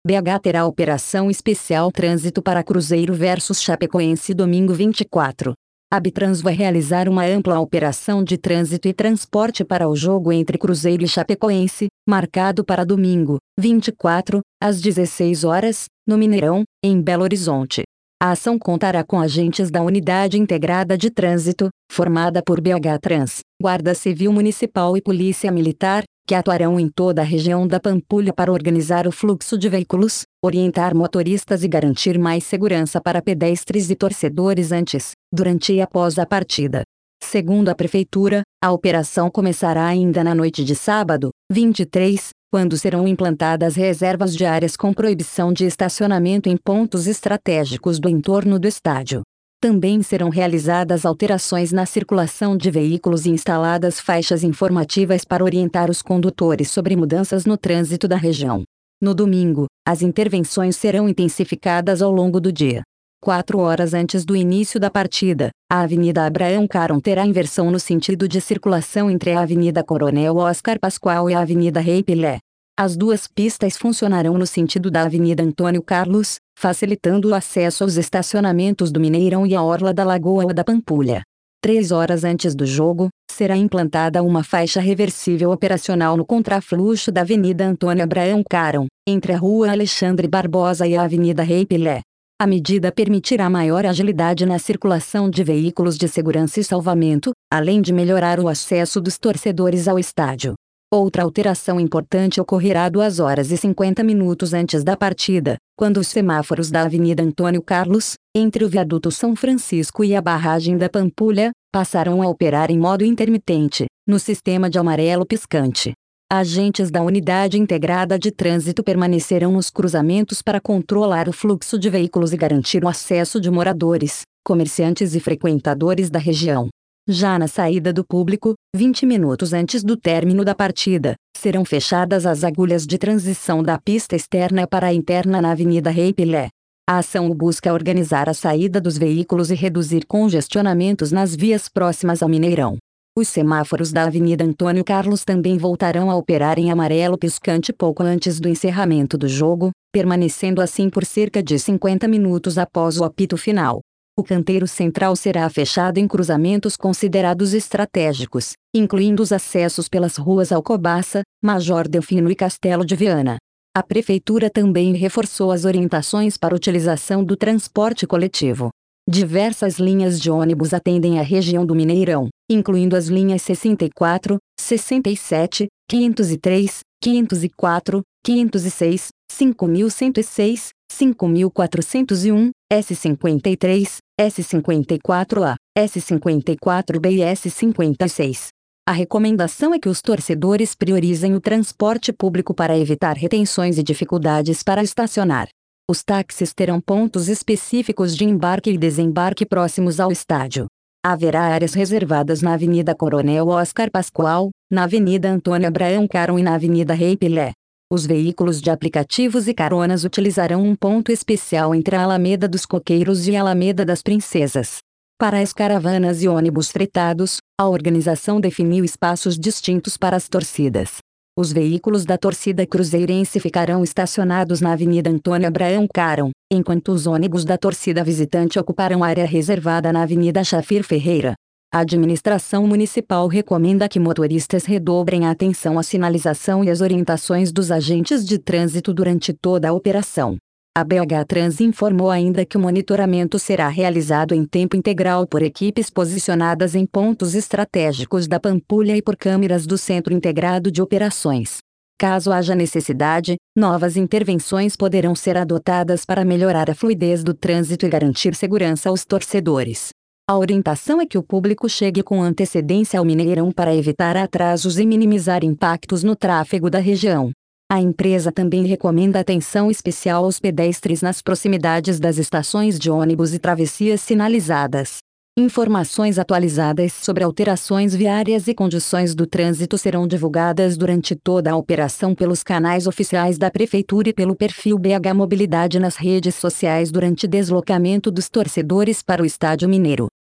BH terá operação especial trânsito para Cruzeiro versus Chapecoense domingo 24. A Bitrans vai realizar uma ampla operação de trânsito e transporte para o jogo entre Cruzeiro e Chapecoense, marcado para domingo, 24, às 16 horas, no Mineirão, em Belo Horizonte. A ação contará com agentes da Unidade Integrada de Trânsito, formada por BH Trans, Guarda Civil Municipal e Polícia Militar, que atuarão em toda a região da Pampulha para organizar o fluxo de veículos, orientar motoristas e garantir mais segurança para pedestres e torcedores antes, durante e após a partida. Segundo a Prefeitura, a operação começará ainda na noite de sábado, 23, quando serão implantadas reservas de áreas com proibição de estacionamento em pontos estratégicos do entorno do estádio. Também serão realizadas alterações na circulação de veículos e instaladas faixas informativas para orientar os condutores sobre mudanças no trânsito da região. No domingo, as intervenções serão intensificadas ao longo do dia. 4 horas antes do início da partida, a Avenida Abraão Caron terá inversão no sentido de circulação entre a Avenida Coronel Oscar Pascoal e a Avenida Rei Pelé. As duas pistas funcionarão no sentido da Avenida Antônio Carlos, facilitando o acesso aos estacionamentos do Mineirão e à orla da Lagoa ou da Pampulha. 3 horas antes do jogo, será implantada uma faixa reversível operacional no contrafluxo da Avenida Antônio Abraão Caron, entre a Rua Alexandre Barbosa e a Avenida Rei Pelé. A medida permitirá maior agilidade na circulação de veículos de segurança e salvamento, além de melhorar o acesso dos torcedores ao estádio. Outra alteração importante ocorrerá 2 horas e 50 minutos antes da partida, quando os semáforos da Avenida Antônio Carlos, entre o Viaduto São Francisco e a barragem da Pampulha, passarão a operar em modo intermitente, no sistema de amarelo piscante. Agentes da Unidade Integrada de Trânsito permanecerão nos cruzamentos para controlar o fluxo de veículos e garantir o acesso de moradores, comerciantes e frequentadores da região. Já na saída do público, 20 minutos antes do término da partida, serão fechadas as agulhas de transição da pista externa para a interna na Avenida Rei Pelé. A ação busca organizar a saída dos veículos e reduzir congestionamentos nas vias próximas ao Mineirão. Os semáforos da Avenida Antônio Carlos também voltarão a operar em amarelo piscante pouco antes do encerramento do jogo, permanecendo assim por cerca de 50 minutos após o apito final. O canteiro central será fechado em cruzamentos considerados estratégicos, incluindo os acessos pelas ruas Alcobaça, Major Delfino e Castelo de Viana. A Prefeitura também reforçou as orientações para utilização do transporte coletivo. Diversas linhas de ônibus atendem a região do Mineirão, incluindo as linhas 64, 67, 503, 504, 506, 5106, 5401, S53, S54A, S54B e S56. A recomendação é que os torcedores priorizem o transporte público para evitar retenções e dificuldades para estacionar. Os táxis terão pontos específicos de embarque e desembarque próximos ao estádio. Haverá áreas reservadas na Avenida Coronel Oscar Pascoal, na Avenida Antônio Abraão Caron e na Avenida Rei Pelé. Os veículos de aplicativos e caronas utilizarão um ponto especial entre a Alameda dos Coqueiros e a Alameda das Princesas. Para as caravanas e ônibus fretados, a organização definiu espaços distintos para as torcidas. Os veículos da torcida cruzeirense ficarão estacionados na Avenida Antônio Abraão Caron, enquanto os ônibus da torcida visitante ocuparão área reservada na Avenida Chafir Ferreira. A administração municipal recomenda que motoristas redobrem a atenção à sinalização e às orientações dos agentes de trânsito durante toda a operação. A BH Trans informou ainda que o monitoramento será realizado em tempo integral por equipes posicionadas em pontos estratégicos da Pampulha e por câmeras do Centro Integrado de Operações. Caso haja necessidade, novas intervenções poderão ser adotadas para melhorar a fluidez do trânsito e garantir segurança aos torcedores. A orientação é que o público chegue com antecedência ao Mineirão para evitar atrasos e minimizar impactos no tráfego da região. A empresa também recomenda atenção especial aos pedestres nas proximidades das estações de ônibus e travessias sinalizadas. Informações atualizadas sobre alterações viárias e condições do trânsito serão divulgadas durante toda a operação pelos canais oficiais da Prefeitura e pelo perfil BH Mobilidade nas redes sociais durante deslocamento dos torcedores para o Estádio Mineiro.